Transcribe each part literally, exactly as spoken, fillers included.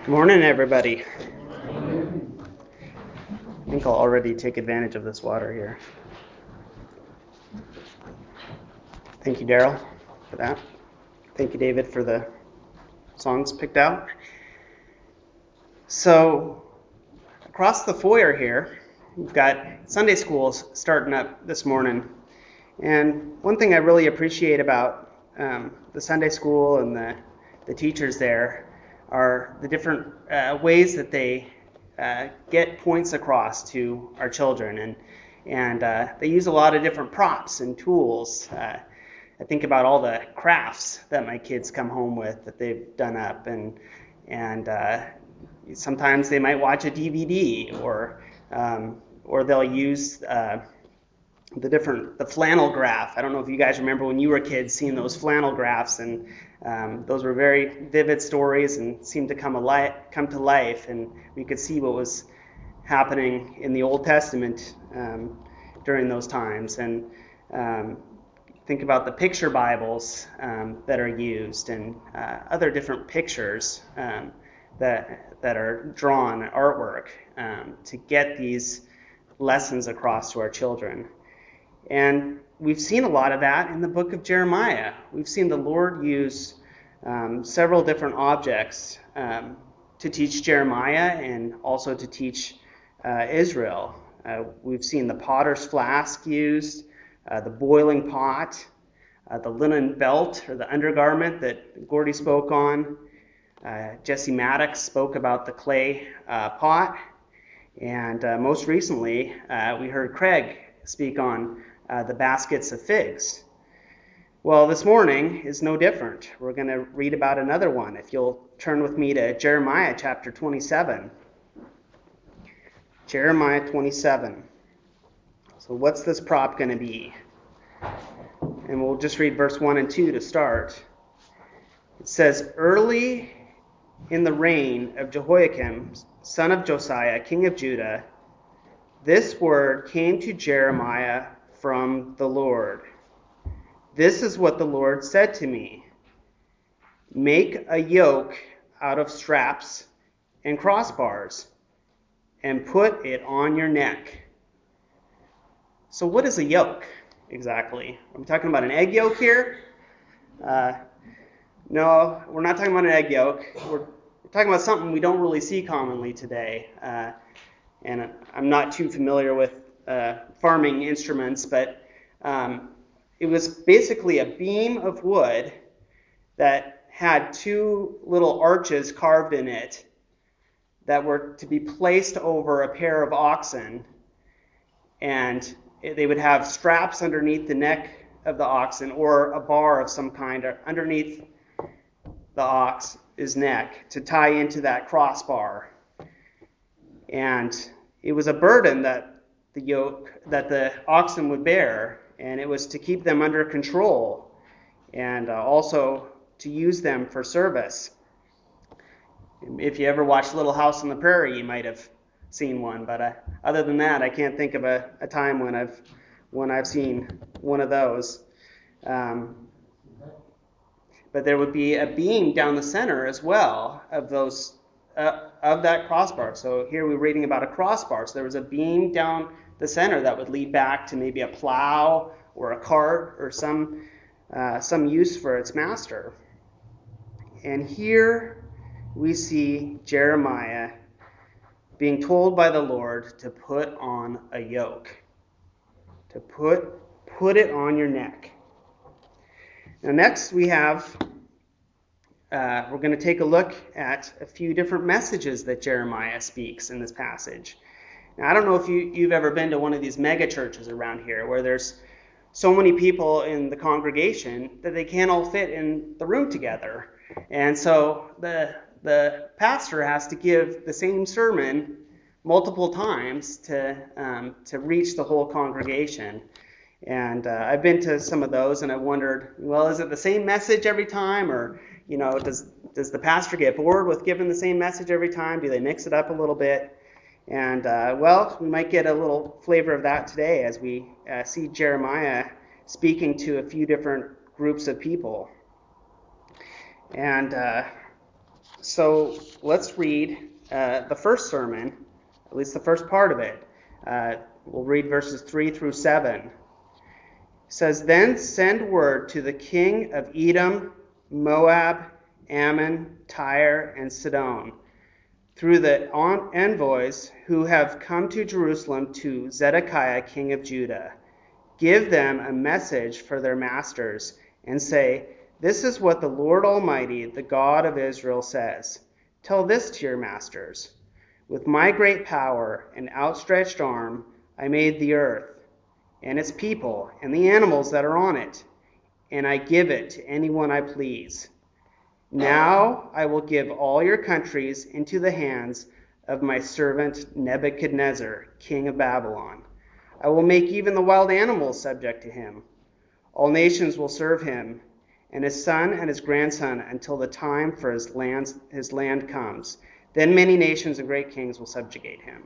Morning, everybody. I think I'll already take advantage of this water here. Thank you, Daryl, for that. Thank you, David, for the songs picked out. So, across the foyer here, we've got Sunday schools starting up this morning. And one thing I really appreciate about um, the Sunday school and the, the teachers there are the different uh, ways that they uh, get points across to our children. And, and uh, they use a lot of different props and tools. Uh, I think about all the crafts that my kids come home with that they've done up. And, and uh, sometimes they might watch a D V D or, um, or they'll use uh, the different, the flannel graph. I don't know if you guys remember when you were kids seeing those flannel graphs, and um, those were very vivid stories and seemed to come alive, come to life, and we could see what was happening in the Old Testament um, during those times. And um, think about the picture Bibles um, that are used, and uh, other different pictures um, that that are drawn, artwork, um, to get these lessons across to our children. And we've seen a lot of that in the book of Jeremiah. We've seen the Lord use um, several different objects um, to teach Jeremiah and also to teach uh, Israel. Uh, we've seen the potter's flask used, uh, the boiling pot, uh, the linen belt or the undergarment that Gordy spoke on. Uh, Jesse Maddox spoke about the clay uh, pot. And uh, most recently, uh, we heard Craig speak on uh, the baskets of figs. Well, this morning is no different. We're going to read about another one. If you'll turn with me to Jeremiah chapter twenty-seven. Jeremiah twenty-seven. So what's this prop going to be? And we'll just read verse one and two to start. It says, "Early in the reign of Jehoiakim, son of Josiah, king of Judah, this word came to Jeremiah from the Lord. This is what the Lord said to me. Make a yoke out of straps and crossbars and put it on your neck." So what is a yoke exactly? Are we talking about an egg yolk here? Uh, no, we're not talking about an egg yolk. We're, we're talking about something we don't really see commonly today. Uh, and I'm not too familiar with uh, farming instruments, but um, it was basically a beam of wood that had two little arches carved in it that were to be placed over a pair of oxen, and they would have straps underneath the neck of the oxen or a bar of some kind underneath the ox's neck to tie into that crossbar. And it was a burden that the yoke that the oxen would bear, and it was to keep them under control and uh, also to use them for service. If you ever watched Little House on the Prairie, you might have seen one, but uh, other than that, I can't think of a, a time when I've when I've seen one of those. Um, but there would be a beam down the center as well of those uh, of that crossbar. So here we're reading about a crossbar. So there was a beam down the center that would lead back to maybe a plow or a cart or some uh, some use for its master. And here we see Jeremiah being told by the Lord to put on a yoke, to put put it on your neck. Now next we have, uh, we're going to take a look at a few different messages that Jeremiah speaks in this passage. Now I don't know if you, you've ever been to one of these mega churches around here where there's so many people in the congregation that they can't all fit in the room together. And so the the pastor has to give the same sermon multiple times to um, to reach the whole congregation. And uh, I've been to some of those, and I wondered, well, is it the same message every time, or you know, does does the pastor get bored with giving the same message every time? Do they mix it up a little bit? And uh, well, we might get a little flavor of that today as we uh, see Jeremiah speaking to a few different groups of people. And uh, So let's read uh, the first sermon, at least the first part of it. Uh, we'll read verses three through seven. It says, "Then send word to the king of Edom, Moab, Ammon, Tyre, and Sidon, through the envoys who have come to Jerusalem to Zedekiah, king of Judah. Give them a message for their masters, and say, 'This is what the Lord Almighty, the God of Israel, says. Tell this to your masters. With my great power and outstretched arm, I made the earth and its people and the animals that are on it, and I give it to anyone I please. Now I will give all your countries into the hands of my servant Nebuchadnezzar, king of Babylon. I will make even the wild animals subject to him. All nations will serve him, and his son and his grandson, until the time for his land, his land comes. Then many nations and great kings will subjugate him.'"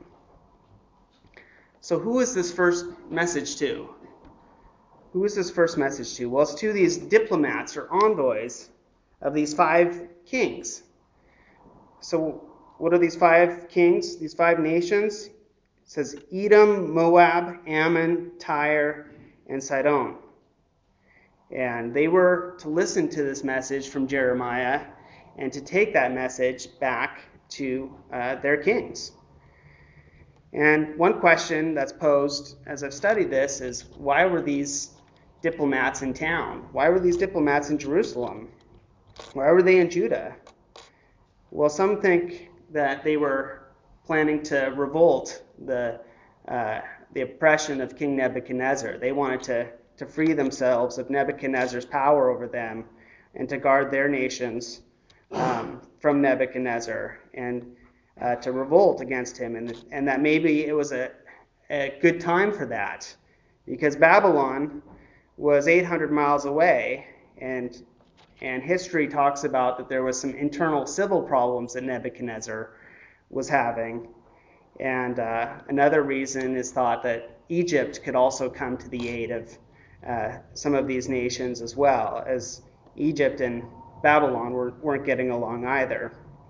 So who is this first message to? Who is this first message to? Well, it's to these diplomats or envoys of these five kings. So what are these five kings, these five nations? It says Edom, Moab, Ammon, Tyre, and Sidon. And they were to listen to this message from Jeremiah and to take that message back to uh, their kings. And one question that's posed as I've studied this is, why were these diplomats in town? Why were these diplomats in Jerusalem? Why were they in Judah? Well, some think that they were planning to revolt the uh, the oppression of King Nebuchadnezzar. They wanted to, to free themselves of Nebuchadnezzar's power over them and to guard their nations um, from Nebuchadnezzar and uh, to revolt against him. And, and that maybe it was a, a good time for that, because Babylon was eight hundred miles away, and and history talks about that there was some internal civil problems that Nebuchadnezzar was having. And uh, another reason is thought that Egypt could also come to the aid of uh, some of these nations as well, as Egypt and Babylon were, weren't getting along either.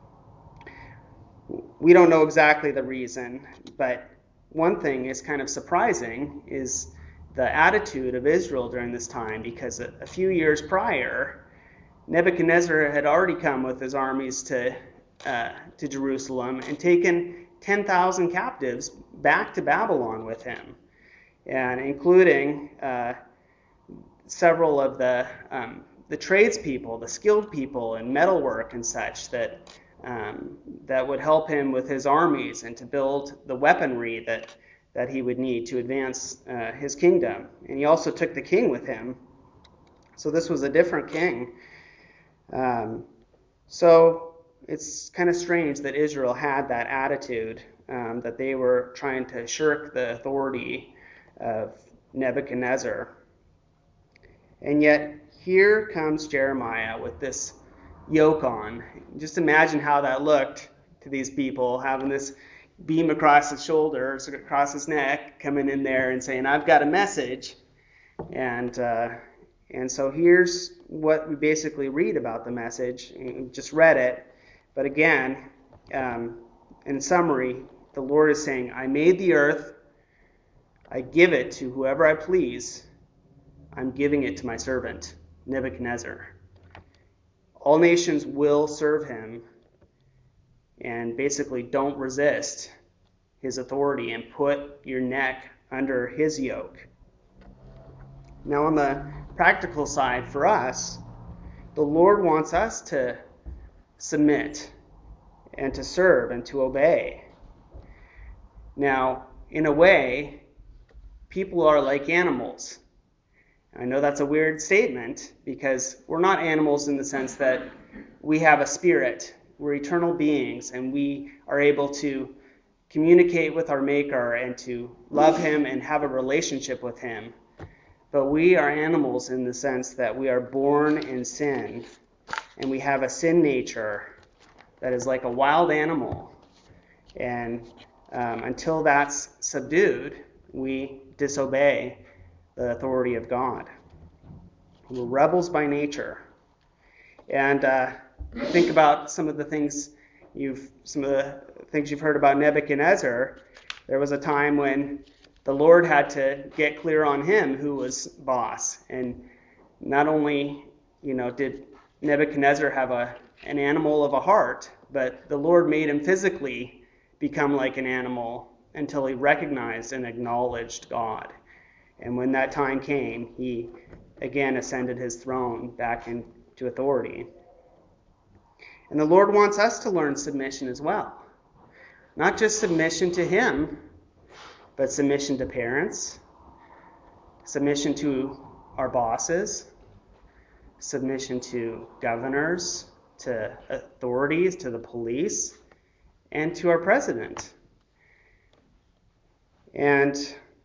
We don't know exactly the reason, but one thing is kind of surprising is the attitude of Israel during this time, because a, a few years prior, Nebuchadnezzar had already come with his armies to uh, to Jerusalem and taken ten thousand captives back to Babylon with him, and including uh, several of the um, the tradespeople, the skilled people in metalwork and such that um, that would help him with his armies and to build the weaponry that that he would need to advance uh, his kingdom. And he also took the king with him. So this was a different king. Um, so it's kind of strange that Israel had that attitude, um, that they were trying to shirk the authority of Nebuchadnezzar. And yet here comes Jeremiah with this yoke on. Just imagine how that looked to these people, having this beam across his shoulders, across his neck, coming in there and saying, "I've got a message." And uh, and so here's what we basically read about the message. We just read it. But again, um, in summary, the Lord is saying, "I made the earth. I give it to whoever I please. I'm giving it to my servant, Nebuchadnezzar. All nations will serve him, and basically don't resist his authority and put your neck under his yoke." Now, on the practical side for us, the Lord wants us to submit and to serve and to obey. Now, in a way, people are like animals. I know that's a weird statement, because we're not animals in the sense that we have a spirit. We're eternal beings, and we are able to communicate with our Maker and to love him and have a relationship with him. But we are animals in the sense that we are born in sin, and we have a sin nature that is like a wild animal. And um, until that's subdued, we disobey the authority of God. We're rebels by nature. And uh, think about some of the things you've some of the things you've heard about Nebuchadnezzar. There was a time when the Lord had to get clear on him who was boss. And not only, you know, did Nebuchadnezzar have a an animal of a heart, but the Lord made him physically become like an animal until he recognized and acknowledged God. And when that time came, he again ascended his throne back into authority. And the Lord wants us to learn submission as well. Not just submission to him, but submission to parents, submission to our bosses, submission to governors, to authorities, to the police, and to our president. And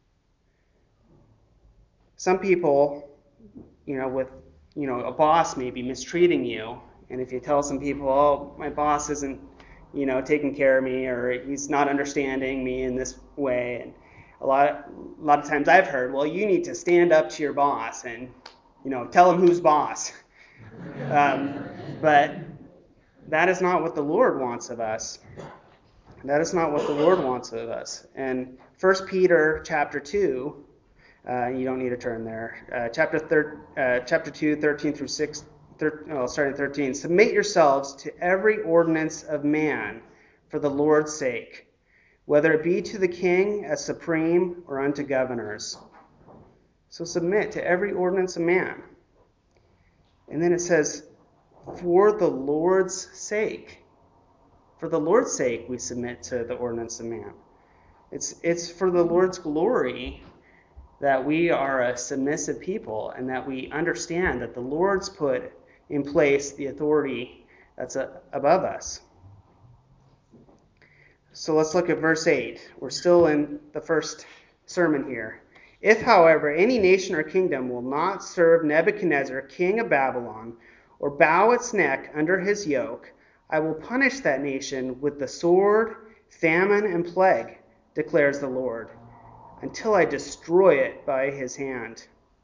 some people, you know, with, you know, a boss may be mistreating you. And if you tell some people, oh, my boss isn't, you know, taking care of me, or he's not understanding me in this way. And a lot, of, a lot of times I've heard, well, you need to stand up to your boss and, you know, tell him who's boss. Um, but that is not what the Lord wants of us. That is not what the Lord wants of us. And First Peter chapter two, uh, you don't need to turn there. Uh, chapter thir- uh, chapter two, thirteen through six. Thir- oh, starting thirteen. Submit yourselves to every ordinance of man for the Lord's sake, whether it be to the king as supreme or unto governors. So submit to every ordinance of man. And then it says, for the Lord's sake. For the Lord's sake we submit to the ordinance of man. It's it's for the Lord's glory that we are a submissive people and that we understand that the Lord's put in place the authority that's a, above us. So let's look at verse eight. We're still in the first sermon here. If, however, any nation or kingdom will not serve Nebuchadnezzar, king of Babylon, or bow its neck under his yoke, I will punish that nation with the sword, famine, and plague, declares the Lord, until I destroy it by his hand.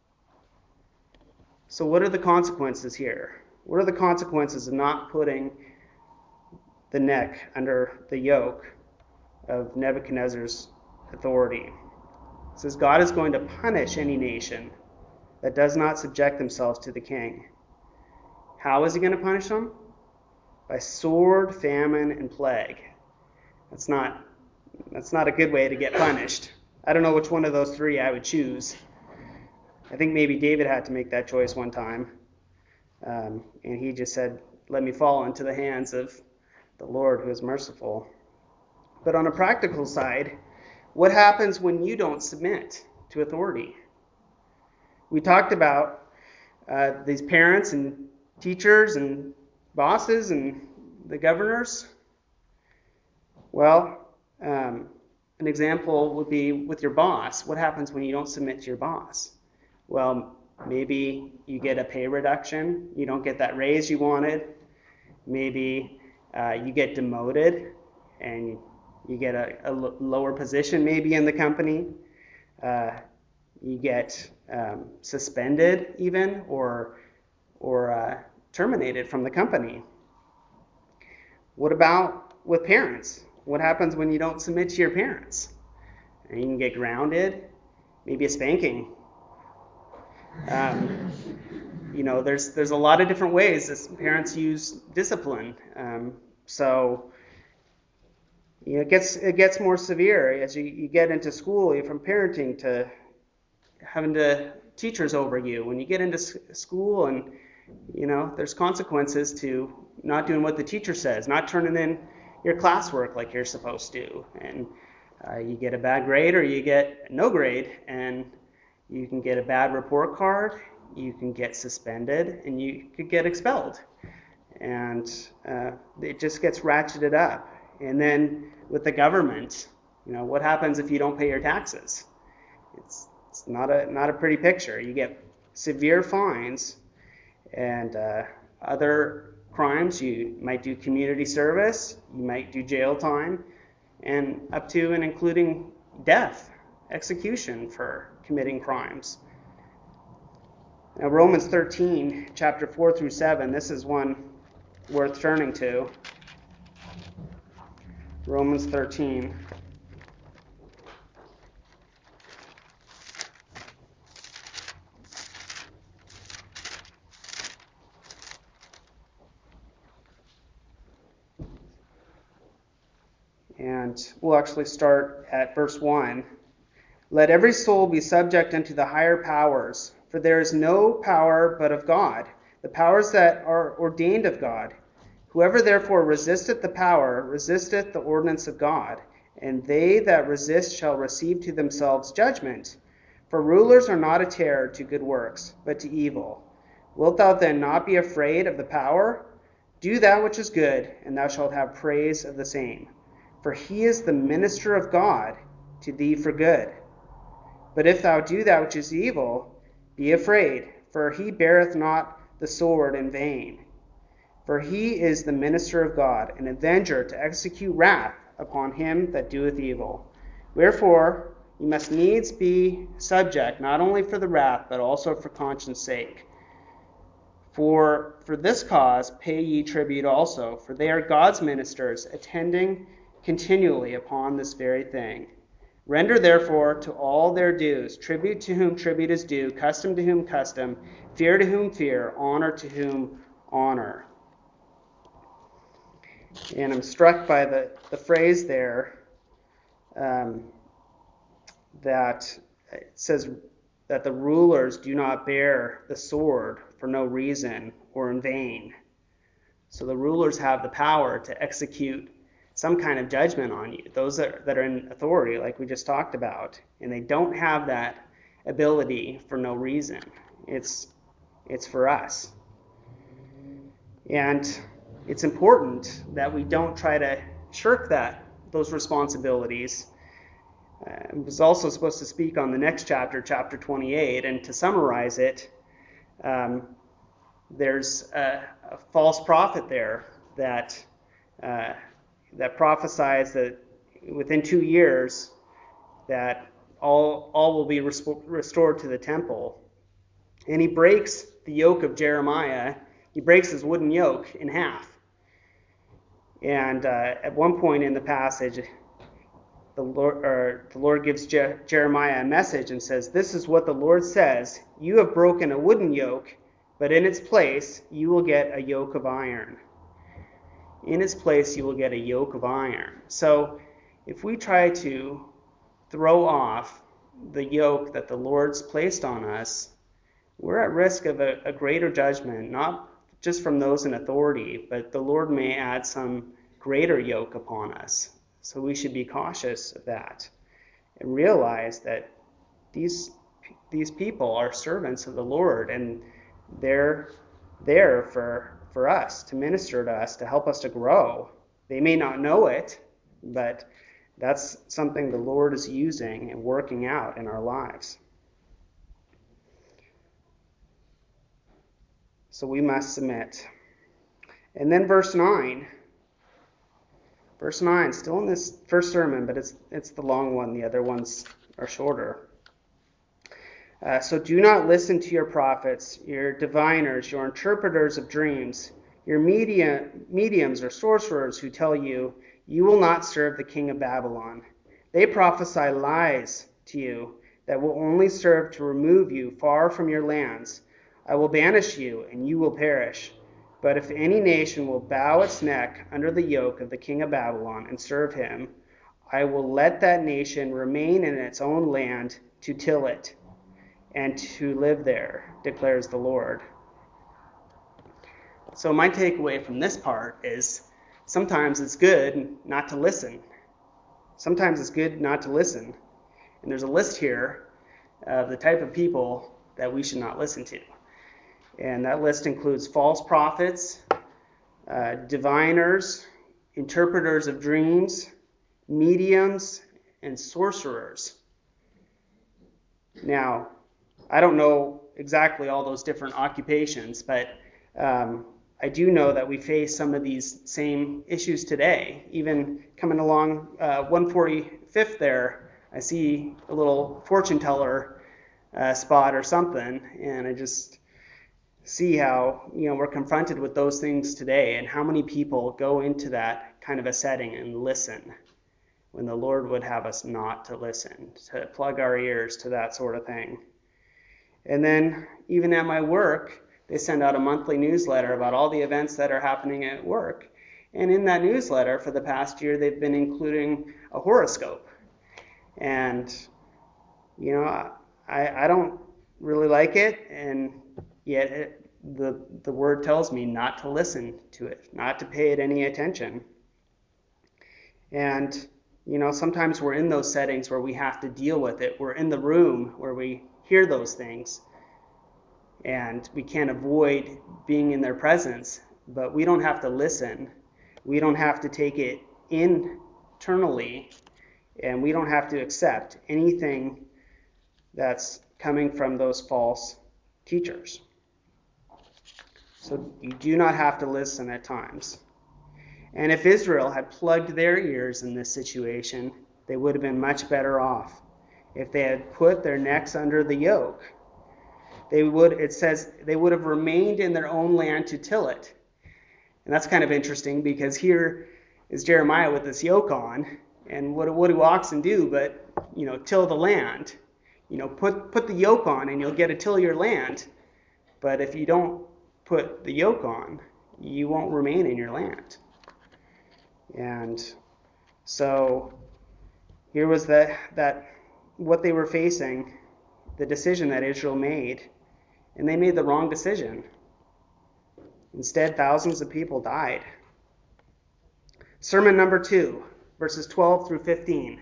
So what are the consequences here? What are the consequences of not putting the neck under the yoke of Nebuchadnezzar's authority? It says God is going to punish any nation that does not subject themselves to the king. How is he going to punish them? By sword, famine, and plague. That's not, that's not a good way to get punished. I don't know which one of those three I would choose. I think maybe David had to make that choice one time. Um, and he just said, let me fall into the hands of the Lord who is merciful. But on a practical side, what happens when you don't submit to authority? We talked about uh, these parents and teachers and bosses and the governors. Well, um, an example would be with your boss. What happens when you don't submit to your boss? Well, maybe you get a pay reduction. You don't get that raise you wanted. Maybe uh, you get demoted and you get a, a l- lower position maybe in the company. Uh, you get um, suspended even or or uh, terminated from the company. What about with parents? What happens when you don't submit to your parents? And you can get grounded, maybe a spanking. Um, you know, there's there's a lot of different ways that parents use discipline. Um, so you know, it gets it gets more severe as you, you get into school, from parenting to having to teachers over you. When you get into s- school, and you know, there's consequences to not doing what the teacher says, not turning in your classwork like you're supposed to, and uh, you get a bad grade or you get no grade, and you can get a bad report card, you can get suspended, and you could get expelled. And uh, it just gets ratcheted up. And then with the government, you know, what happens if you don't pay your taxes? It's it's not a not a pretty picture. You get severe fines, and uh, other crimes. You might do community service, you might do jail time, and up to and including death, execution for committing crimes. Now, Romans thirteen, chapter four through seven, this is one worth turning to. Romans thirteen. And we'll actually start at verse one. Let every soul be subject unto the higher powers, for there is no power but of God, the powers that are ordained of God. Whoever therefore resisteth the power, resisteth the ordinance of God, and they that resist shall receive to themselves judgment. For rulers are not a terror to good works, but to evil. Wilt thou then not be afraid of the power? Do that which is good, and thou shalt have praise of the same. For he is the minister of God to thee for good. But if thou do that which is evil, be afraid, for he beareth not the sword in vain. For he is the minister of God, an avenger to execute wrath upon him that doeth evil. Wherefore ye must needs be subject, not only for the wrath, but also for conscience sake. For for this cause pay ye tribute also, for they are God's ministers, attending continually upon this very thing. Render therefore to all their dues, tribute to whom tribute is due, custom to whom custom, fear to whom fear, honor to whom honor. And I'm struck by the, the phrase there um, that it says that the rulers do not bear the sword for no reason or in vain. So the rulers have the power to execute some kind of judgment on you, those that are, that are in authority, like we just talked about, and they don't have that ability for no reason. It's it's for us. And it's important that we don't try to shirk that those responsibilities. Uh, I was also supposed to speak on the next chapter, chapter twenty-eight, and to summarize it, um, there's a, a false prophet there that uh, that prophesies that within two years that all all will be restored to the temple. And he breaks the yoke of Jeremiah. He breaks his wooden yoke in half. And uh, at one point in the passage, the Lord, or the Lord gives Je- Jeremiah a message and says, "This is what the Lord says: You have broken a wooden yoke, but in its place you will get a yoke of iron. In its place you will get a yoke of iron." So if we try to throw off the yoke that the Lord's placed on us, we're at risk of a, a greater judgment, not just from those in authority, but the Lord may add some greater yoke upon us. So we should be cautious of that and realize that these these people are servants of the Lord, and they're there for for us, to minister to us, to help us to grow. They may not know it, but that's something the Lord is using and working out in our lives. So we must submit. And then verse nine. Verse nine, still in this first sermon, but it's it's the long one. The other ones are shorter. Uh, so do not listen to your prophets, your diviners, your interpreters of dreams, your media, mediums or sorcerers who tell you, you will not serve the king of Babylon. They prophesy lies to you that will only serve to remove you far from your lands. I will banish you, and you will perish. But if any nation will bow its neck under the yoke of the king of Babylon and serve him, I will let that nation remain in its own land to till it and to live there, declares the Lord. So my takeaway from this part is sometimes it's good not to listen. Sometimes it's good not to listen. And there's a list here of the type of people that we should not listen to. And that list includes false prophets, uh, diviners, interpreters of dreams, mediums, and sorcerers. Now, I don't know exactly all those different occupations, but um, I do know that we face some of these same issues today. Even coming along uh, one forty-fifth there, I see a little fortune teller uh, spot or something, and I just see how, you know, we're confronted with those things today, and how many people go into that kind of a setting and listen when the Lord would have us not to listen, to plug our ears to that sort of thing. And then even at my work, they send out a monthly newsletter about all the events that are happening at work. And in that newsletter for the past year, they've been including a horoscope. And, you know, I, I don't really like it, and yet it, the, the word tells me not to listen to it, not to pay it any attention. And, you know, sometimes we're in those settings where we have to deal with it. We're in the room where we hear those things, and we can't avoid being in their presence, but we don't have to listen. We don't have to take it internally, and we don't have to accept anything that's coming from those false teachers. So you do not have to listen at times. And if Israel had plugged their ears in this situation, they would have been much better off. If they had put their necks under the yoke, they would, it says, they would have remained in their own land to till it. And that's kind of interesting, because here is Jeremiah with this yoke on, and what, what do oxen do but, you know, till the land? You know, put, put the yoke on and you'll get to till your land. But if you don't put the yoke on, you won't remain in your land. And so here was that, that what they were facing, the decision that Israel made, and they made the wrong decision. Instead, thousands of people died. Sermon number two, verses twelve through fifteen,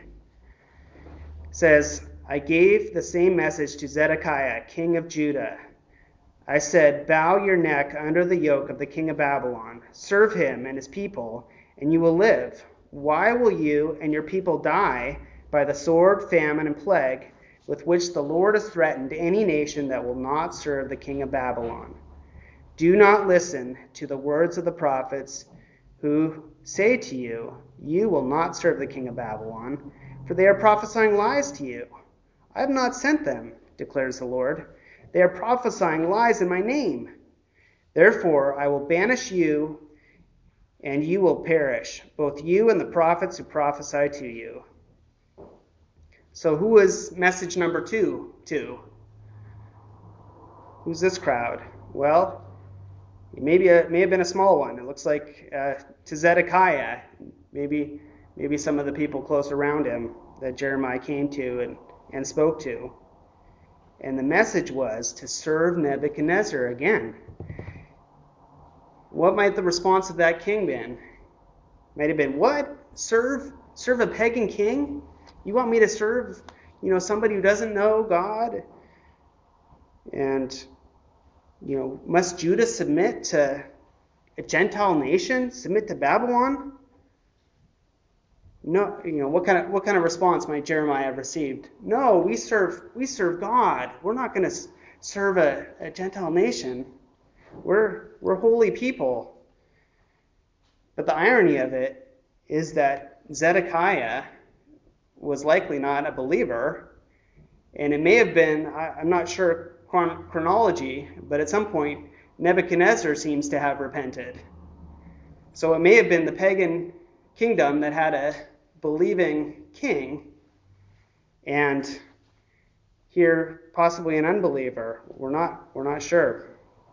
says, I gave the same message to Zedekiah, king of Judah. I said, bow your neck under the yoke of the king of Babylon. Serve him and his people, and you will live. Why will you and your people die by the sword, famine, and plague with which the Lord has threatened any nation that will not serve the king of Babylon? Do not listen to the words of the prophets who say to you, you will not serve the king of Babylon, for they are prophesying lies to you. I have not sent them, declares the Lord. They are prophesying lies in my name. Therefore, I will banish you, and you will perish, both you and the prophets who prophesy to you. So who is message number two to? Who's this crowd? Well, maybe it may have been a small one. It looks like uh, to Zedekiah, maybe maybe some of the people close around him that Jeremiah came to and, and spoke to. And the message was to serve Nebuchadnezzar again. What might the response of that king been? Might have been, what? Serve serve a pagan king? You want me to serve, you know, somebody who doesn't know God? And, you know, must Judah submit to a Gentile nation? Submit to Babylon? No, you know, what kind of what kind of response might Jeremiah have received? No, we serve we serve God. We're not going to serve a, a Gentile nation. We're we're holy people. But the irony of it is that Zedekiah was likely not a believer, and it may have been, I, I'm not sure chron- chronology, but at some point Nebuchadnezzar seems to have repented. So it may have been the pagan kingdom that had a believing king, and here possibly an unbeliever. We're not we're not sure.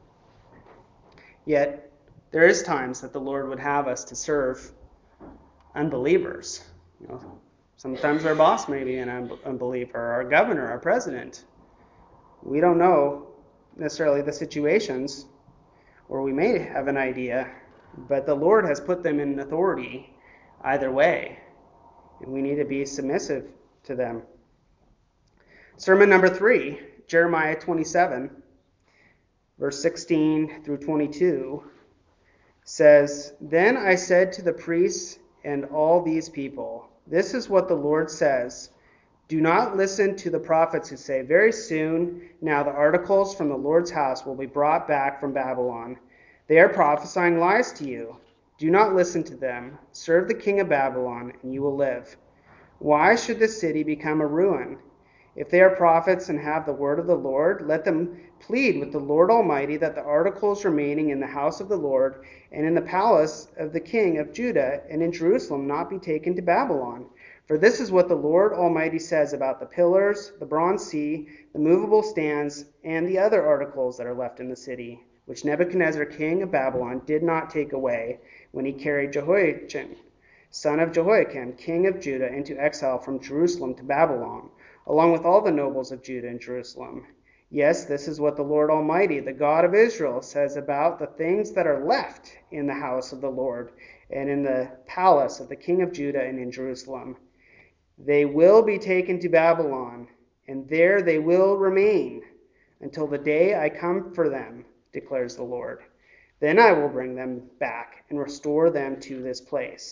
Yet there is times that the Lord would have us to serve unbelievers. You know, sometimes our boss may be an unbeliever, our governor, our president. We don't know necessarily the situations, or we may have an idea, but the Lord has put them in authority either way, and we need to be submissive to them. Sermon number three, Jeremiah twenty-seven, verse sixteen through twenty-two, says, Then I said to the priests and all these people, this is what the Lord says. Do not listen to the prophets who say, very soon now the articles from the Lord's house will be brought back from Babylon. They are prophesying lies to you. Do not listen to them. Serve the king of Babylon, and you will live. Why should this city become a ruin? If they are prophets and have the word of the Lord, let them plead with the Lord Almighty that the articles remaining in the house of the Lord and in the palace of the king of Judah and in Jerusalem not be taken to Babylon. For this is what the Lord Almighty says about the pillars, the bronze sea, the movable stands, and the other articles that are left in the city, which Nebuchadnezzar king of Babylon did not take away when he carried Jehoiachin, son of Jehoiakim, king of Judah, into exile from Jerusalem to Babylon, along with all the nobles of Judah and Jerusalem. Yes, this is what the Lord Almighty, the God of Israel, says about the things that are left in the house of the Lord and in the palace of the king of Judah and in Jerusalem. They will be taken to Babylon, and there they will remain until the day I come for them, declares the Lord. Then I will bring them back and restore them to this place.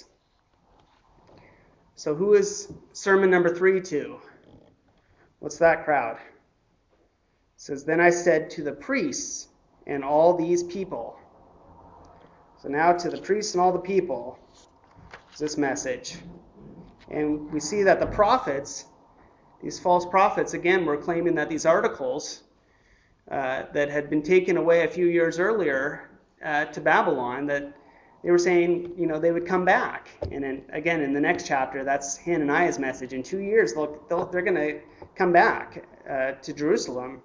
So who is sermon number three to? What's that crowd? It says, then I said to the priests and all these people. So now to the priests and all the people is this message. And we see that the prophets, these false prophets, again, were claiming that these articles uh, that had been taken away a few years earlier uh, to Babylon, that they were saying, you know, they would come back. And in, again, in the next chapter, that's Hananiah's message. In two years, they'll, they'll, they're going to come back uh, to Jerusalem.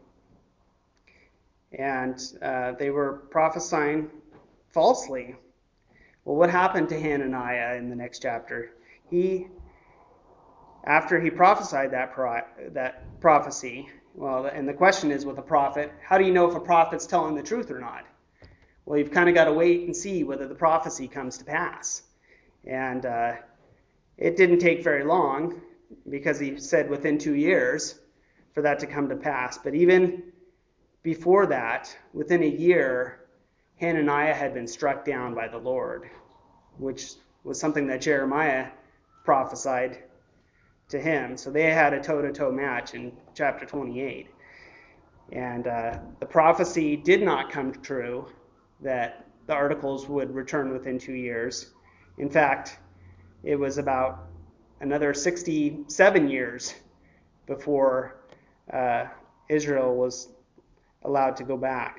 And uh, they were prophesying falsely. Well, what happened to Hananiah in the next chapter? He, after he prophesied that pro- that prophecy, well, and the question is with a prophet, how do you know if a prophet's telling the truth or not? Well, you've kind of got to wait and see whether the prophecy comes to pass. And uh, it didn't take very long, because he said within two years for that to come to pass. But even before that, within a year, Hananiah had been struck down by the Lord, which was something that Jeremiah prophesied to him. So they had a toe-to-toe match in chapter twenty-eight. And uh, the prophecy did not come true that the articles would return within two years. In fact, it was about another sixty-seven years before uh, Israel was allowed to go back.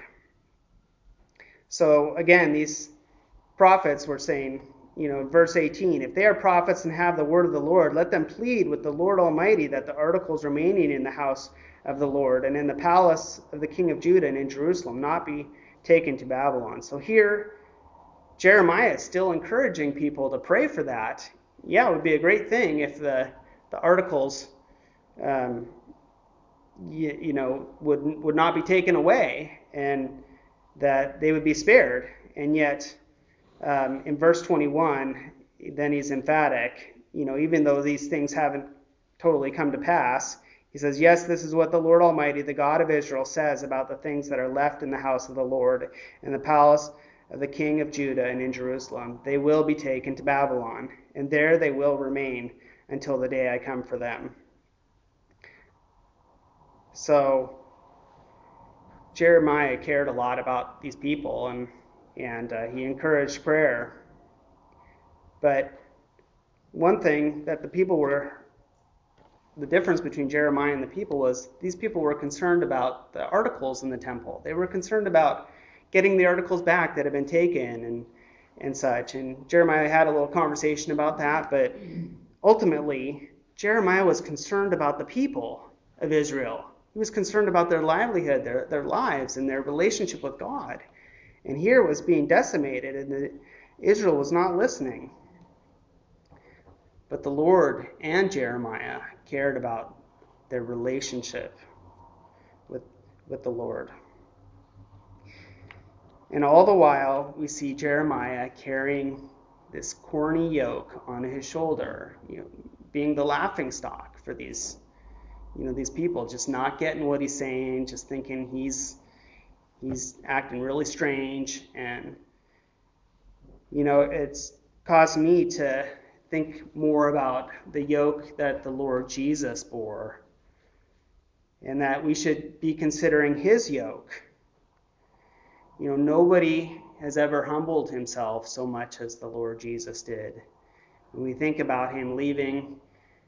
So again, these prophets were saying, you know, verse eighteen, if they are prophets and have the word of the Lord, let them plead with the Lord Almighty that the articles remaining in the house of the Lord and in the palace of the king of Judah and in Jerusalem not be taken to Babylon. So here, Jeremiah is still encouraging people to pray for that. Yeah, it would be a great thing if the, the articles, um, you, you know, would, would not be taken away and that they would be spared. And yet, um, in verse twenty-one, then he's emphatic. You know, even though these things haven't totally come to pass, he says, yes, this is what the Lord Almighty, the God of Israel, says about the things that are left in the house of the Lord and the palace of the king of Judah and in Jerusalem. They will be taken to Babylon, and there they will remain until the day I come for them. So Jeremiah cared a lot about these people, and and uh, he encouraged prayer. But one thing that the people were, the difference between Jeremiah and the people was these people were concerned about the articles in the temple. They were concerned about getting the articles back that had been taken and and such. And Jeremiah had a little conversation about that, but ultimately Jeremiah was concerned about the people of Israel. He was concerned about their livelihood, their, their lives, and their relationship with God. And here it was being decimated, and the, Israel was not listening. But the Lord and Jeremiah cared about their relationship with, with the Lord. And all the while, we see Jeremiah carrying this corny yoke on his shoulder, you know, being the laughingstock for these You know, these people, just not getting what he's saying, just thinking he's he's acting really strange. And, you know, it's caused me to think more about the yoke that the Lord Jesus bore, and that we should be considering his yoke. You know, nobody has ever humbled himself so much as the Lord Jesus did. When we think about him leaving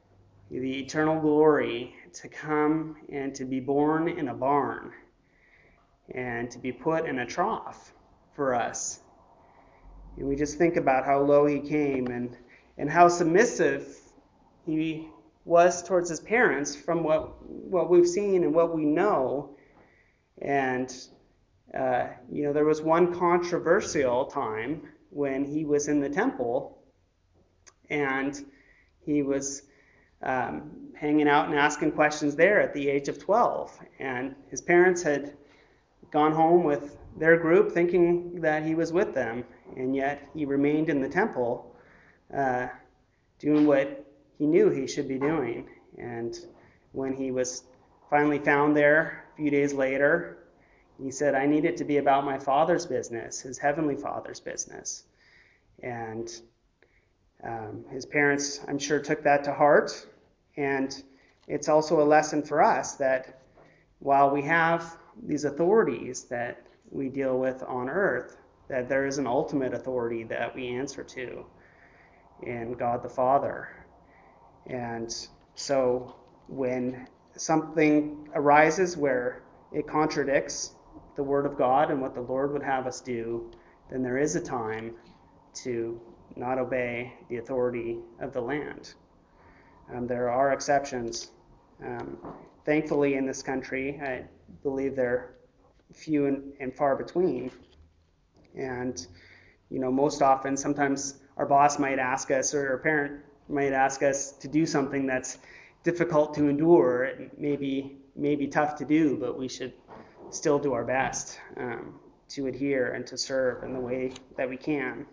the eternal glory, to come and to be born in a barn and to be put in a trough for us. And we just think about how low he came and, and how submissive he was towards his parents from what, what we've seen and what we know. And, uh, you know, there was one controversial time when he was in the temple and he was um, hanging out and asking questions there at the age of twelve. And his parents had gone home with their group thinking that he was with them, and yet he remained in the temple uh, doing what he knew he should be doing. And when he was finally found there a few days later, he said, I need it to be about my Father's business, his heavenly Father's business. And um, his parents, I'm sure, took that to heart. And it's also a lesson for us that while we have these authorities that we deal with on earth, that there is an ultimate authority that we answer to in God the Father. And so when something arises where it contradicts the Word of God and what the Lord would have us do, then there is a time to not obey the authority of the land. Um, there are exceptions. Um, thankfully, in this country, I believe they're few and, and far between. And, you know, most often, sometimes our boss might ask us, or our parent might ask us to do something that's difficult to endure. It may be, may be tough to do, but we should still do our best um, to adhere and to serve in the way that we can.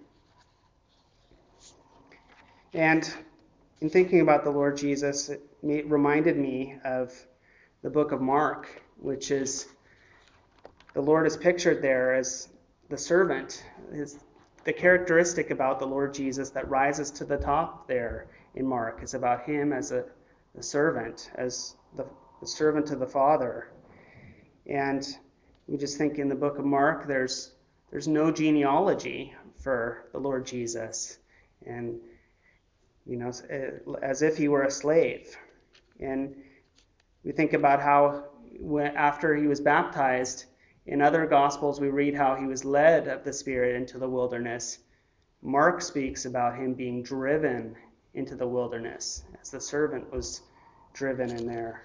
And in thinking about the Lord Jesus, it reminded me of the book of Mark, which is, the Lord is pictured there as the servant. His, the characteristic about the Lord Jesus that rises to the top there in Mark is about him as a, a servant, as the, the servant to the Father. And we just think in the book of Mark, there's there's no genealogy for the Lord Jesus. And you know, as if he were a slave. And we think about how when, after he was baptized, in other Gospels we read how he was led of the Spirit into the wilderness. Mark speaks about him being driven into the wilderness, as the servant was driven in there.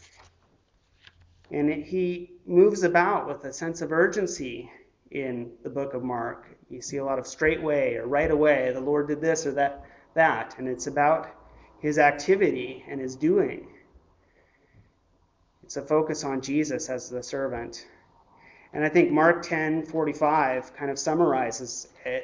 And it, he moves about with a sense of urgency in the book of Mark. You see a lot of straightway or right away, the Lord did this or that. that, and it's about his activity and his doing. It's a focus on Jesus as the servant. And I think Mark ten forty-five kind of summarizes it.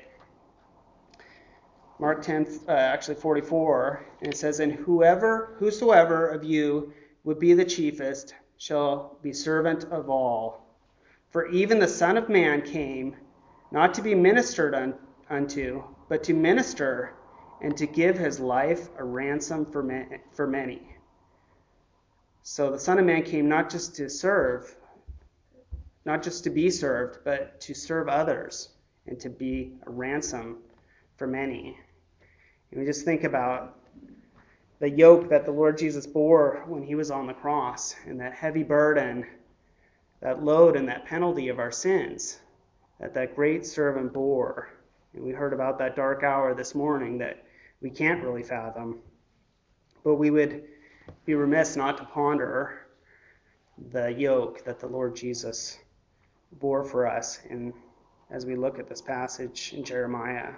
Mark ten, uh, actually forty-four, and it says, And whoever, whosoever of you would be the chiefest shall be servant of all. For even the Son of Man came not to be ministered un, unto, but to minister and to give his life a ransom for for many. So the Son of Man came not just to serve, not just to be served, but to serve others and to be a ransom for many. And we just think about the yoke that the Lord Jesus bore when he was on the cross, and that heavy burden, that load and that penalty of our sins that that great servant bore. And we heard about that dark hour this morning that we can't really fathom. But we would be remiss not to ponder the yoke that the Lord Jesus bore for us in, as we look at this passage in Jeremiah.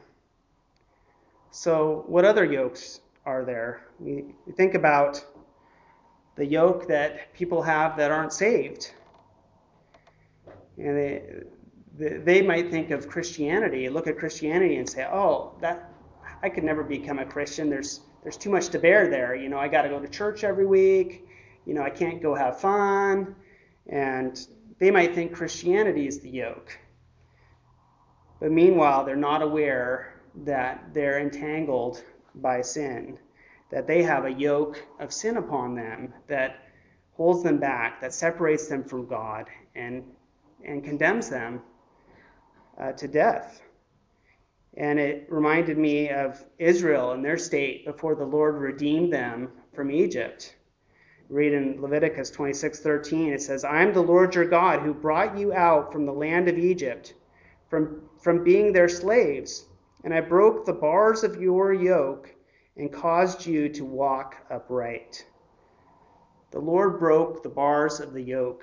So what other yokes are there? We, we think about the yoke that people have that aren't saved. And they, they, they might think of Christianity, look at Christianity and say, oh, that I could never become a Christian. There's there's too much to bear there. You know, I got to go to church every week. You know, I can't go have fun. And they might think Christianity is the yoke. But meanwhile, they're not aware that they're entangled by sin, that they have a yoke of sin upon them that holds them back, that separates them from God and, and condemns them uh, to death. And it reminded me of Israel and their state before the Lord redeemed them from Egypt. Read in Leviticus twenty-six thirteen, it says, I am the Lord your God who brought you out from the land of Egypt, from, from being their slaves. And I broke the bars of your yoke and caused you to walk upright. The Lord broke the bars of the yoke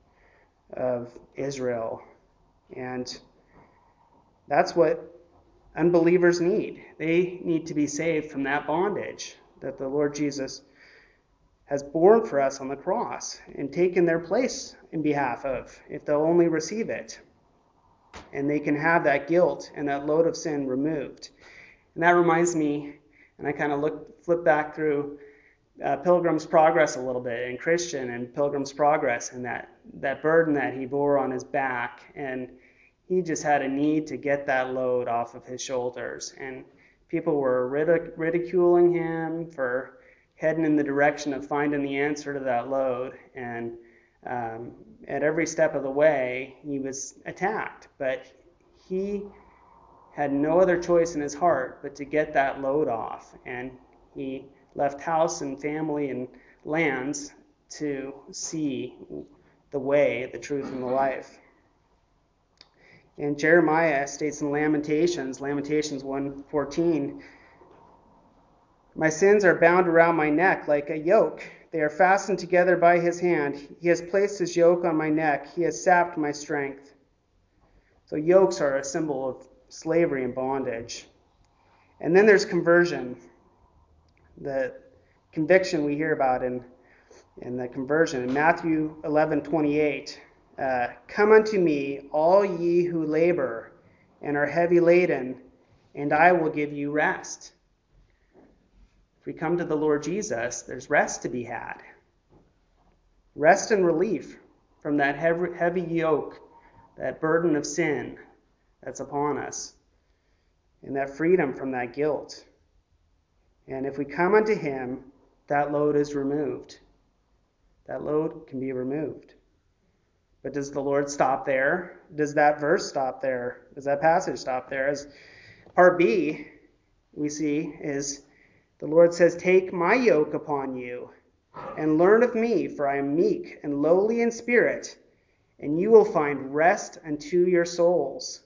of Israel. And that's what unbelievers need. They need to be saved from that bondage that the Lord Jesus has borne for us on the cross and taken their place in behalf of, if they'll only receive it. And they can have that guilt and that load of sin removed. And that reminds me, and I kind of look flip back through uh, Pilgrim's Progress a little bit, and Christian and Pilgrim's Progress, and that, that burden that he bore on his back. And he just had a need to get that load off of his shoulders. And people were ridic- ridiculing him for heading in the direction of finding the answer to that load. And um, at every step of the way, he was attacked. But he had no other choice in his heart but to get that load off. And he left house and family and lands to see the way, the truth, and the life. And Jeremiah states in Lamentations, Lamentations one fourteen, my sins are bound around my neck like a yoke. They are fastened together by his hand. He has placed his yoke on my neck. He has sapped my strength. So yokes are a symbol of slavery and bondage. And then there's conversion. The conviction we hear about in, in the conversion. In Matthew eleven twenty-eight, uh, come unto me, all ye who labor and are heavy laden, and I will give you rest. If we come to the Lord Jesus, there's rest to be had. Rest and relief from that heavy, heavy yoke, that burden of sin that's upon us, and that freedom from that guilt. And if we come unto him, that load is removed. That load can be removed. But does the Lord stop there? Does that verse stop there? Does that passage stop there? As part B, we see, is the Lord says, take my yoke upon you and learn of me, for I am meek and lowly in spirit, and you will find rest unto your souls.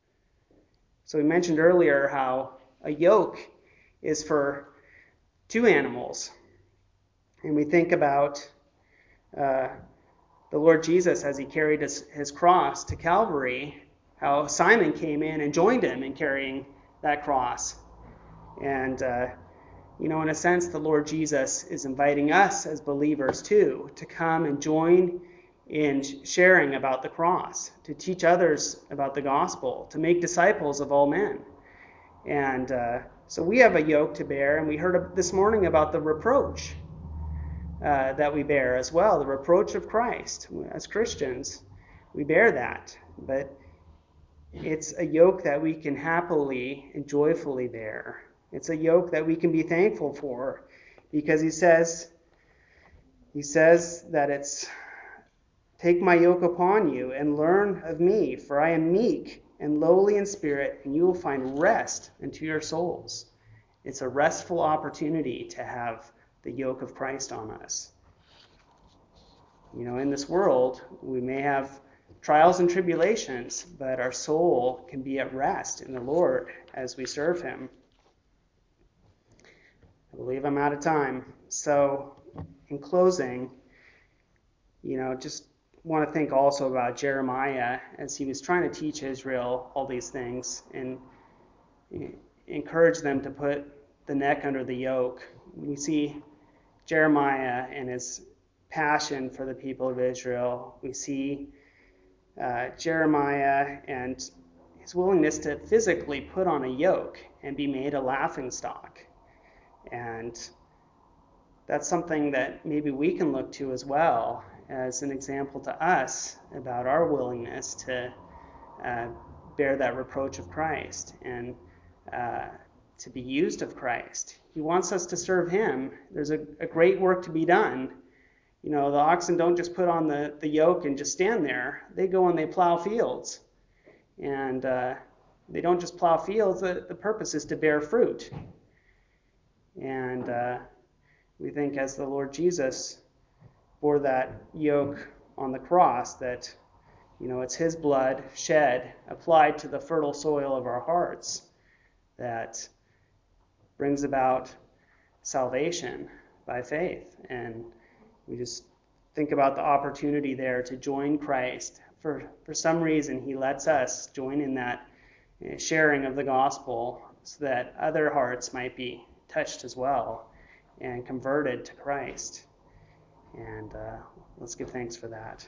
So we mentioned earlier how a yoke is for two animals. And we think about uh, the Lord Jesus as he carried his, his cross to Calvary, how Simon came in and joined him in carrying that cross. And, uh, you know, in a sense, the Lord Jesus is inviting us as believers, too, to come and join in sharing about the cross, to teach others about the gospel, to make disciples of all men. And uh, so we have a yoke to bear, and we heard this morning about the reproach uh, that we bear as well, the reproach of Christ. As Christians, we bear that, but it's a yoke that we can happily and joyfully bear. It's a yoke that we can be thankful for, because he says, he says that it's, take my yoke upon you and learn of me, for I am meek and lowly in spirit, and you will find rest unto your souls. It's a restful opportunity to have the yoke of Christ on us. You know, in this world, we may have trials and tribulations, but our soul can be at rest in the Lord as we serve him. I believe I'm out of time. So, in closing, you know, just want to think also about Jeremiah as he was trying to teach Israel all these things and encourage them to put the neck under the yoke. We see Jeremiah and his passion for the people of Israel. We see uh, Jeremiah and his willingness to physically put on a yoke and be made a laughingstock. And that's something that maybe we can look to as well as an example to us about our willingness to uh, bear that reproach of Christ and uh, to be used of Christ. He wants us to serve him. There's a, a great work to be done. You know, the oxen don't just put on the, the yoke and just stand there. They go and they plow fields. And uh, they don't just plow fields. The, the purpose is to bear fruit. And uh, we think as the Lord Jesus bore that yoke on the cross, that, you know, it's his blood shed, applied to the fertile soil of our hearts, that brings about salvation by faith. And we just think about the opportunity there to join Christ. For, for some reason, he lets us join in that sharing of the gospel so that other hearts might be touched as well and converted to Christ. And uh, let's give thanks for that.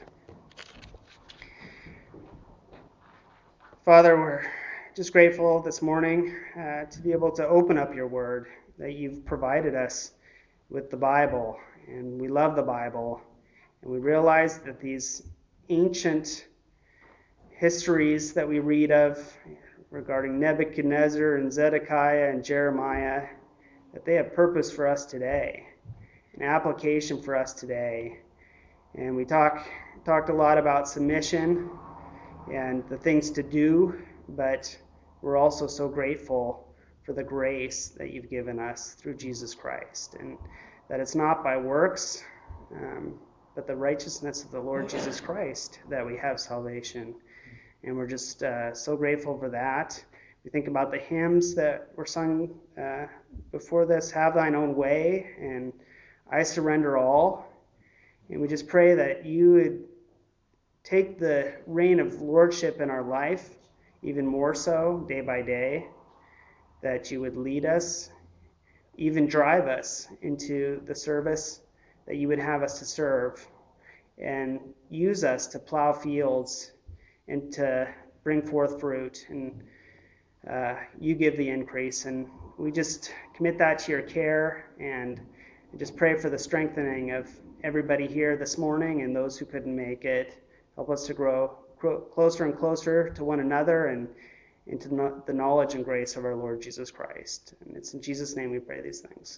Father, we're just grateful this morning uh, to be able to open up your word, that you've provided us with the Bible. And we love the Bible. And we realize that these ancient histories that we read of regarding Nebuchadnezzar and Zedekiah and Jeremiah, that they have purpose for us today, an application for us today. And we talk talked a lot about submission and the things to do, but we're also so grateful for the grace that you've given us through Jesus Christ, and that it's not by works, um, but the righteousness of the Lord Jesus Christ that we have salvation. And we're just uh, so grateful for that. We think about the hymns that were sung uh, before this, Have Thine Own Way, and I Surrender All. And we just pray that you would take the reign of lordship in our life, even more so, day by day, that you would lead us, even drive us into the service that you would have us to serve, and use us to plow fields and to bring forth fruit. And uh, you give the increase. And we just commit that to your care, and just pray for the strengthening of everybody here this morning and those who couldn't make it. Help us to grow closer and closer to one another and into the knowledge and grace of our Lord Jesus Christ. And it's in Jesus' name we pray these things.